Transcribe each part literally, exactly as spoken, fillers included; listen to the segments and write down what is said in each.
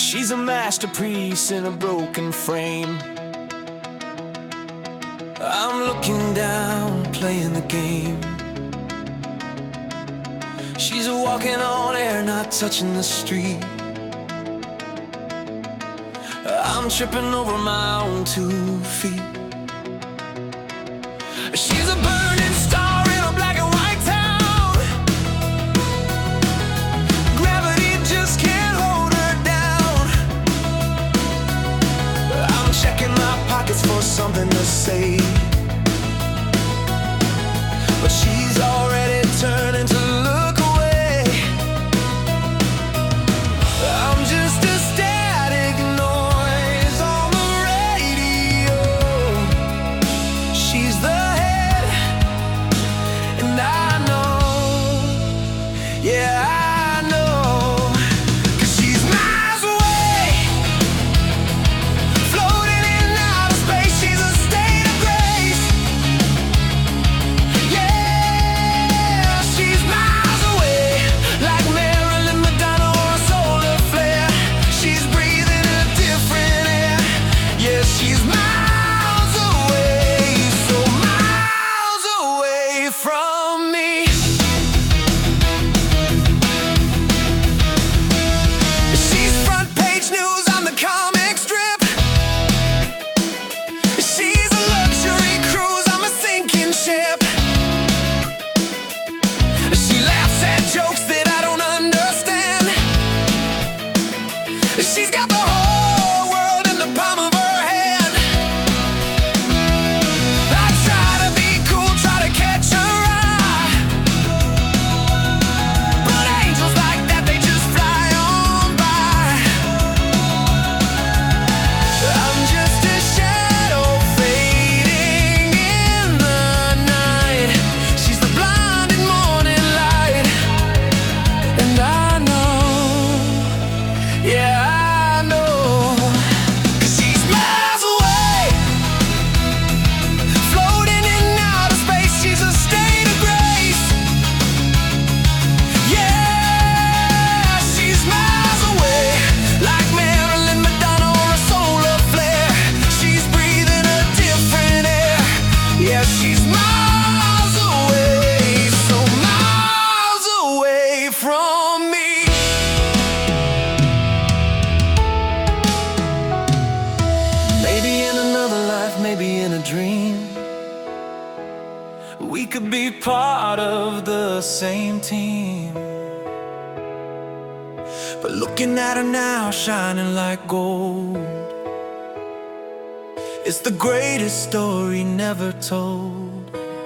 She's a masterpiece in a broken frame. I'm looking down, playing the game. She's walking on air, not touching the street. I'm tripping over my own two feet. She's a burning star in a black and white town. Gravity just can't hold her down. I'm checking my pockets for something to say, but she's already turning to look away. I'm just a static noise on the radio. She's the head, and I know, yeah, I know, 'cause she's miles away, floating in outer space. She's a state of grace. Yeah, she's miles away, like Marilyn Madonna or a solar flare. She's breathing a different air. Yeah, she's miles away, so miles away from me. She's front page news on the comic strip. She's a luxury cruise on a sinking ship. She laughs at jokes that I don't understand. She's got the whole world in the palm of her hand. I try to be cool, try to catch her eye, but angels like that, they just fly on by. I'm just a shadow fading in the night. She's the blinding morning light, and I know, yeah, I know, 'cause she's miles away, floating in outer space. She's a state of grace. Yeah, she's miles away, like Marilyn Madonna or a solar flare. She's breathing a different air. Yeah, she's miles away, so miles away from me. Maybe in another life, maybe in a dream, we could be part of the same team. But looking at her now, shining like gold, it's the greatest story never told.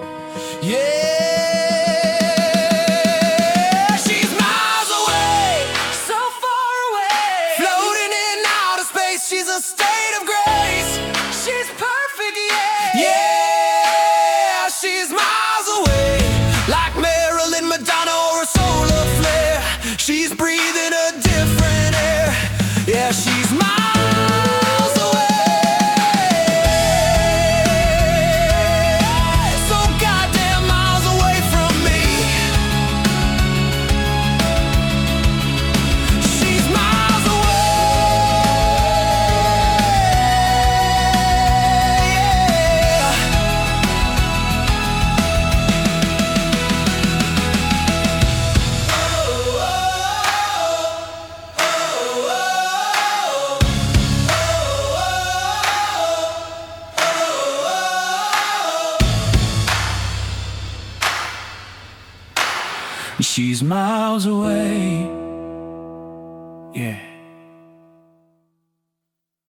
Yeah, she's miles away, so far away, floating in outer space. She's a state of grace. She's perfect, yeah. Yeah, she's miles away, like Marilyn Madonna or a solar flare. She's breathing a different air. Yeah, she's miles away, so goddamn miles away from me. She's miles away. She's miles away. Yeah.